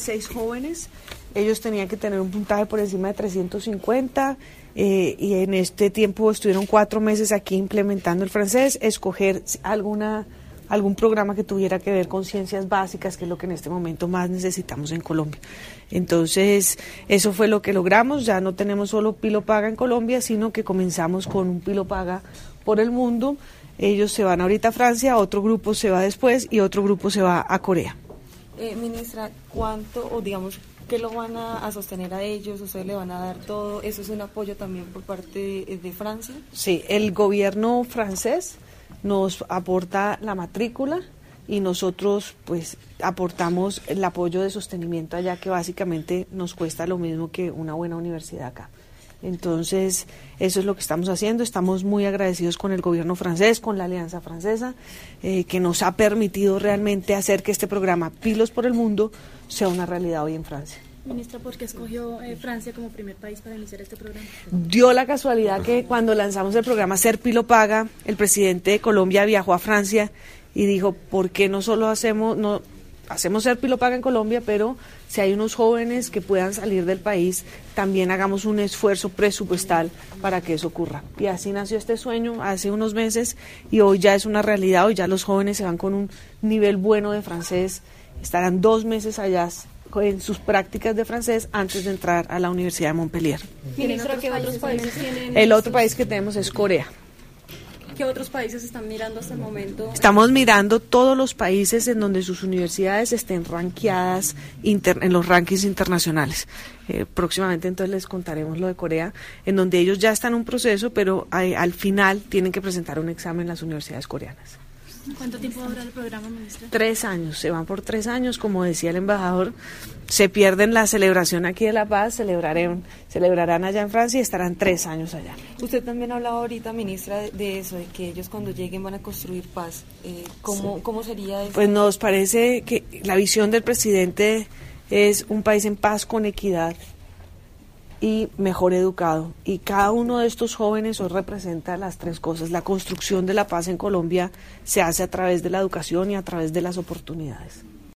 6 jóvenes, ellos tenían que tener un puntaje por encima de 350 y en este tiempo estuvieron 4 meses aquí implementando el francés, escoger algún programa que tuviera que ver con ciencias básicas, que es lo que en este momento más necesitamos en Colombia. Entonces, eso fue lo que logramos, ya no tenemos solo Pilo Paga en Colombia, sino que comenzamos con un Pilo Paga por el mundo. Ellos se van ahorita a Francia, otro grupo se va después y otro grupo se va a Corea. Ministra, ¿cuánto, o digamos, qué lo van a sostener a ellos? ¿Ustedes le van a dar todo? ¿Eso es un apoyo también por parte de Francia? Sí, el gobierno francés nos aporta la matrícula y nosotros pues aportamos el apoyo de sostenimiento allá, que básicamente nos cuesta lo mismo que una buena universidad acá. Entonces, eso es lo que estamos haciendo. Estamos muy agradecidos con el gobierno francés, con la Alianza Francesa, que nos ha permitido realmente hacer que este programa Pilos por el Mundo sea una realidad hoy en Francia. Ministra, ¿por qué escogió Francia como primer país para iniciar este programa? Dio la casualidad que cuando lanzamos el programa Ser Pilo Paga, el presidente de Colombia viajó a Francia y dijo, ¿por qué no solo hacemos Ser Pilo Paga en Colombia, pero si hay unos jóvenes que puedan salir del país, también hagamos un esfuerzo presupuestal para que eso ocurra? Y así nació este sueño hace unos meses y hoy ya es una realidad. Hoy ya los jóvenes se van con un nivel bueno de francés, estarán 2 meses allá en sus prácticas de francés antes de entrar a la Universidad de Montpellier. Ministra, ¿qué otros países tienen? El otro país que tenemos es Corea. ¿Qué otros países están mirando hasta el momento? Estamos mirando todos los países en donde sus universidades estén rankeadas en los rankings internacionales. Próximamente entonces les contaremos lo de Corea, en donde ellos ya están en un proceso, pero al final tienen que presentar un examen en las universidades coreanas. ¿Cuánto tiempo va a durar el programa, ministra? 3 años, se van por 3 años, como decía el embajador. Se pierden la celebración aquí de La Paz, celebrarán allá en Francia y estarán 3 años allá. Usted también hablaba ahorita, ministra, de eso, de que ellos cuando lleguen van a construir paz. ¿Cómo sería eso? Pues nos parece que la visión del presidente es un país en paz, con equidad y mejor educado. Y cada uno de estos jóvenes hoy representa las 3 cosas. La construcción de la paz en Colombia se hace a través de la educación y a través de las oportunidades.